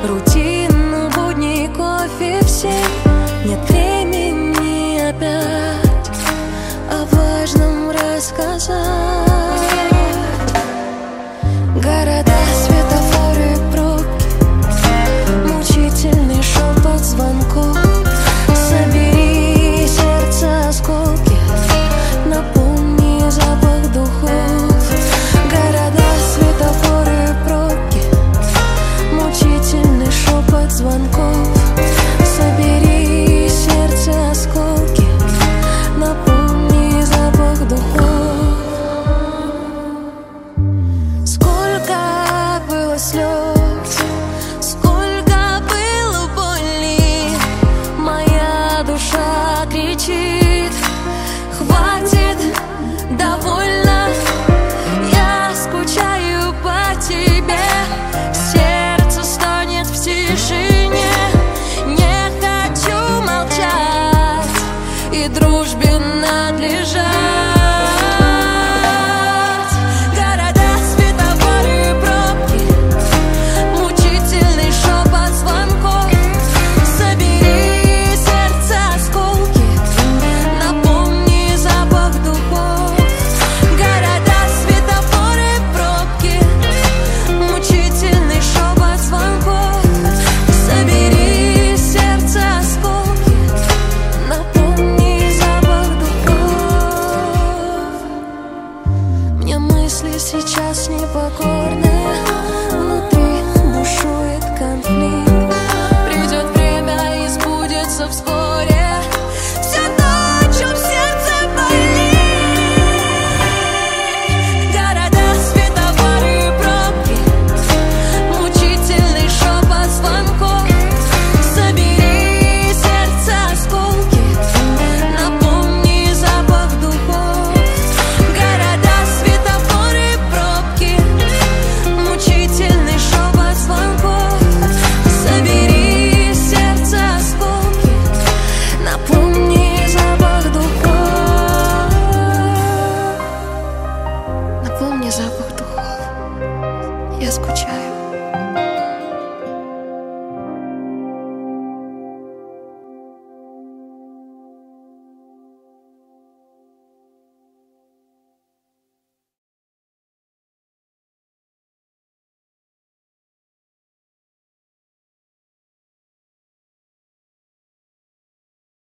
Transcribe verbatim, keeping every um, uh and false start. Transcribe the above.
Рутину, будни, кофе в семь. Нет времени опять о важном рассказать. Города, светофоры, пробки, мучительный шепот звонков. Собери сердце осколки, напомни запах духов. Города, светофоры, пробки, мучительный шепот звонков. Собери сердце осколки, напомни запах духов. Сколько было слез, сколько было боли, моя душа кричит.